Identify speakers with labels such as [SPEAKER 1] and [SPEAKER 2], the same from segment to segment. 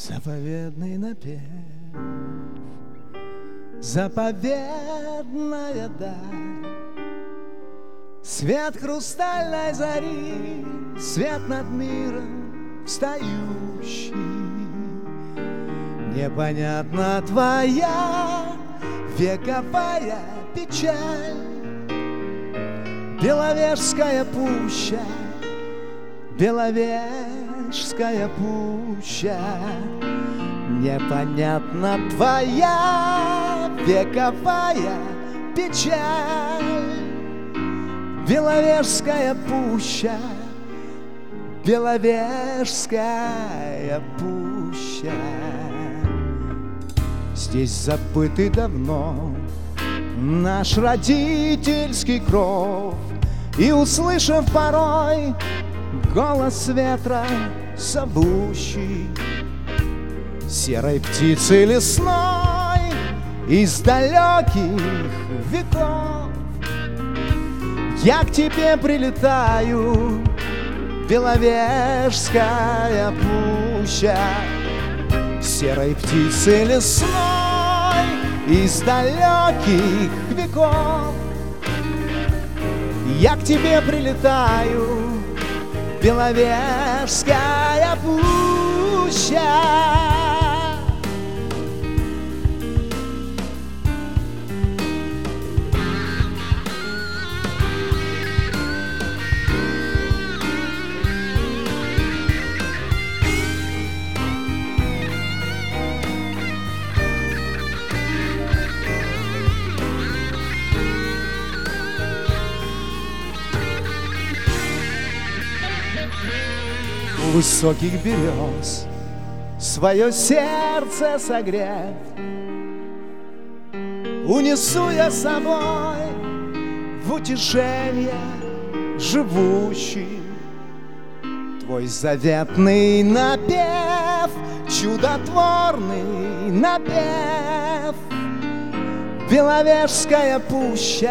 [SPEAKER 1] Заповедный напев, заповедная даль, свет хрустальной зари, свет над миром встающий. Непонятна твоя вековая печаль, Беловежская пуща, Беловежская пуща. Непонятна твоя вековая печаль, Беловежская пуща, Беловежская пуща. Здесь забытый давно наш родительский кров, и, услышав порой голос ветра зовущий, серой птицы лесной из далеких веков, я к тебе прилетаю, Беловежская пуща. Серой птицы лесной из далеких веков, я к тебе прилетаю, Беловежская пуща. У высоких берез свое сердце согрев, унесу я с собой в утешение живущий твой заветный напев, чудотворный напев. Беловежская пуща,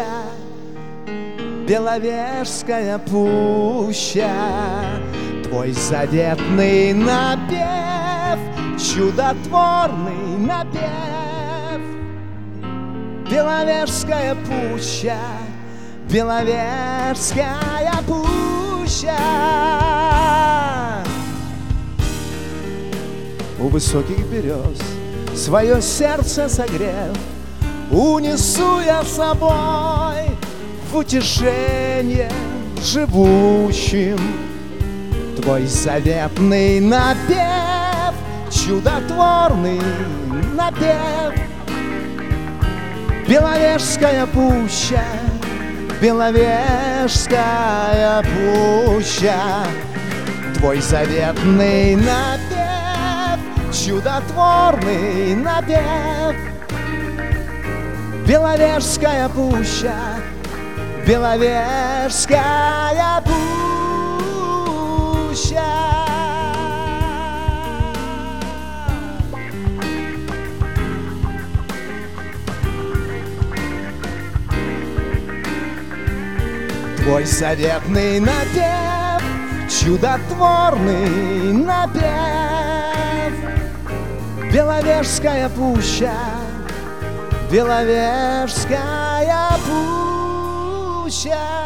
[SPEAKER 1] Беловежская пуща, твой заветный напев, чудотворный напев. Беловежская пуща, Беловежская пуща. У высоких берез свое сердце согрев, унесу я с собой в утешение живущим твой заветный напев, чудотворный напев. Беловежская пуща, Беловежская пуща, твой заветный напев, чудотворный напев. Беловежская пуща, Беловежская пуща. Твой заветный напев, чудотворный напев. Беловежская пуща, Беловежская пуща.